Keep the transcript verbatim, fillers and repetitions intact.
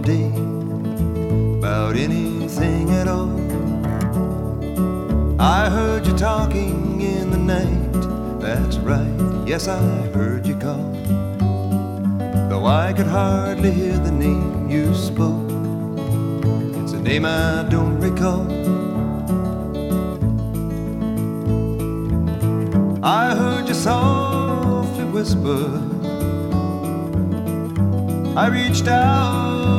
day about anything at all. I heard you talking in the night, that's right, yes, I heard you call. Though I could hardly hear the name you spoke, it's a name I don't recall. I heard you softly whisper, I reached out